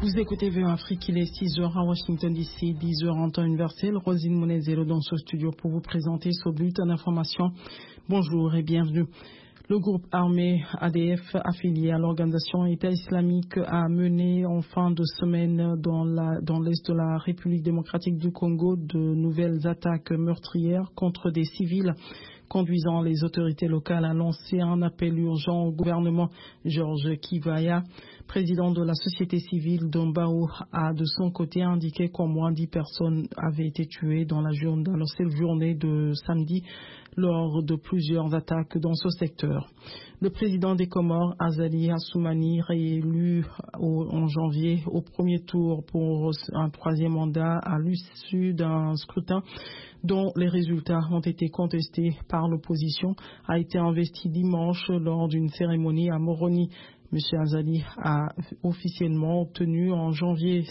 Vous écoutez VOA Afrique, il est 6h à Washington DC, 10h en temps universel. Rosine Monezero dans ce studio pour vous présenter ce bulletin d'information. Bonjour et bienvenue. Le groupe armé ADF affilié à l'organisation État islamique a mené en fin de semaine dans l'est de la République démocratique du Congo de nouvelles attaques meurtrières contre des civils, conduisant les autorités locales à lancer un appel urgent au gouvernement. Georges Kivaya, président de la société civile d'Ombao, a de son côté indiqué qu'au moins 10 personnes avaient été tuées dans la seule journée de samedi lors de plusieurs attaques dans ce secteur. Le président des Comores, Azali Assoumani, réélu en janvier au premier tour pour un troisième mandat à l'issue d'un scrutin dont les résultats ont été contestés par l'opposition, a été investi dimanche lors d'une cérémonie à Moroni. M. Azali a officiellement obtenu en janvier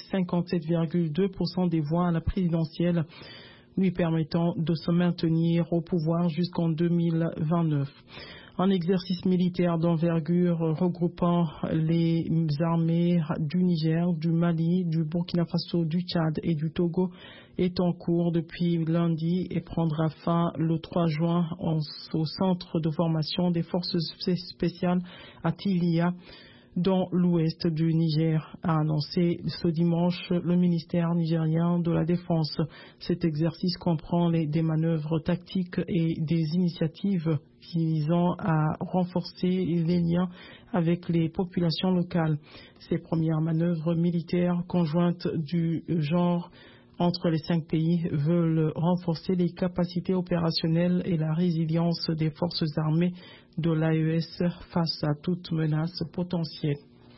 57,2% des voix à la présidentielle, lui permettant de se maintenir au pouvoir jusqu'en 2029. Un exercice militaire d'envergure regroupant les armées du Niger, du Mali, du Burkina Faso, du Tchad et du Togo est en cours depuis lundi et prendra fin le 3 juin au centre de formation des forces spéciales à Tilia, dans l'ouest du Niger, a annoncé ce dimanche le ministère nigérien de la Défense. Cet exercice comprend des manœuvres tactiques et des initiatives visant à renforcer les liens avec les populations locales. Ces premières manœuvres militaires conjointes du genre entre les 5 pays veulent renforcer les capacités opérationnelles et la résilience des forces armées de l'AES face à toute menace potentielle.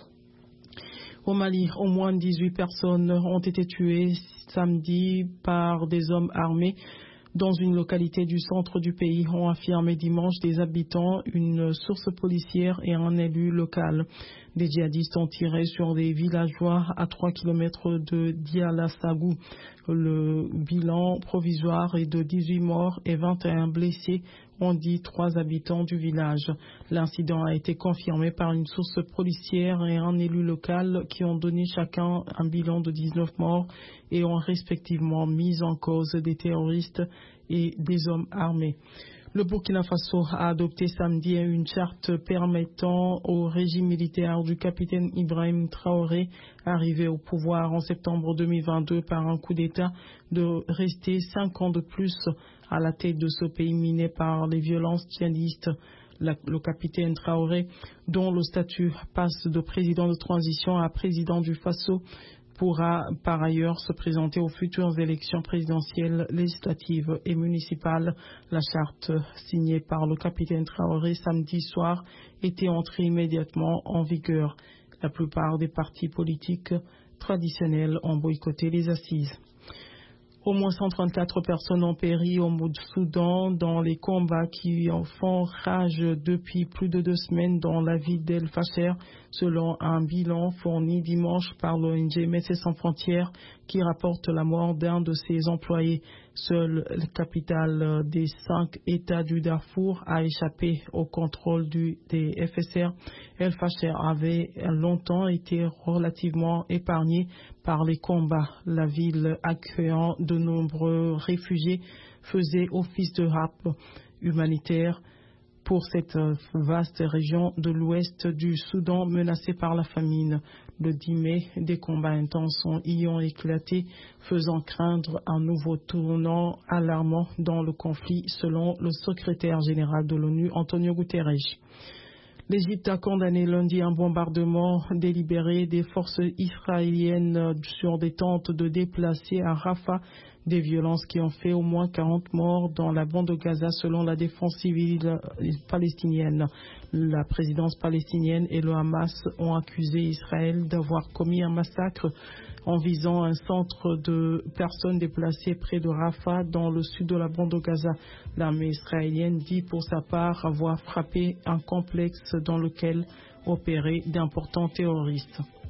Au Mali, au moins 18 personnes ont été tuées samedi par des hommes armés dans une localité du centre du pays, ont affirmé dimanche des habitants, une source policière et un élu local. Des djihadistes ont tiré sur des villageois à 3 km de Dialassagou. Le bilan provisoire est de 18 morts et 21 blessés, ont dit 3 habitants du village. L'incident a été confirmé par une source policière et un élu local qui ont donné chacun un bilan de 19 morts et ont respectivement mis en cause des terroristes et des hommes armés. Le Burkina Faso a adopté samedi une charte permettant au régime militaire du capitaine Ibrahim Traoré, arrivé au pouvoir en septembre 2022 par un coup d'État, de rester 5 ans de plus à la tête de ce pays miné par les violences djihadistes. Le capitaine Traoré, dont le statut passe de président de transition à président du Faso, pourra par ailleurs se présenter aux futures élections présidentielles, législatives et municipales. La charte signée par le capitaine Traoré samedi soir était entrée immédiatement en vigueur. La plupart des partis politiques traditionnels ont boycotté les assises. Au moins 134 personnes ont péri au Soudan dans les combats qui en font rage depuis plus de 2 semaines dans la ville d'El Fasher, selon un bilan fourni dimanche par l'ONG Médecins sans frontières qui rapporte la mort d'un de ses employés. Seule la capitale des 5 États du Darfour a échappé au contrôle des FSR. El Fasher avait longtemps été relativement épargnée par les combats. La ville accueillant de nombreux réfugiés faisait office de hub humanitaire pour cette vaste région de l'ouest du Soudan menacée par la famine. Le 10 mai, des combats intenses y ont éclaté, faisant craindre un nouveau tournant alarmant dans le conflit, selon le secrétaire général de l'ONU, Antonio Guterres. L'Égypte a condamné lundi un bombardement délibéré des forces israéliennes sur des tentes de déplacés à Rafah, des violences qui ont fait au moins 40 morts dans la bande de Gaza selon la défense civile palestinienne. La présidence palestinienne et le Hamas ont accusé Israël d'avoir commis un massacre en visant un centre de personnes déplacées près de Rafah dans le sud de la bande de Gaza. L'armée israélienne dit pour sa part avoir frappé un complexe dans lequel opéraient d'importants terroristes.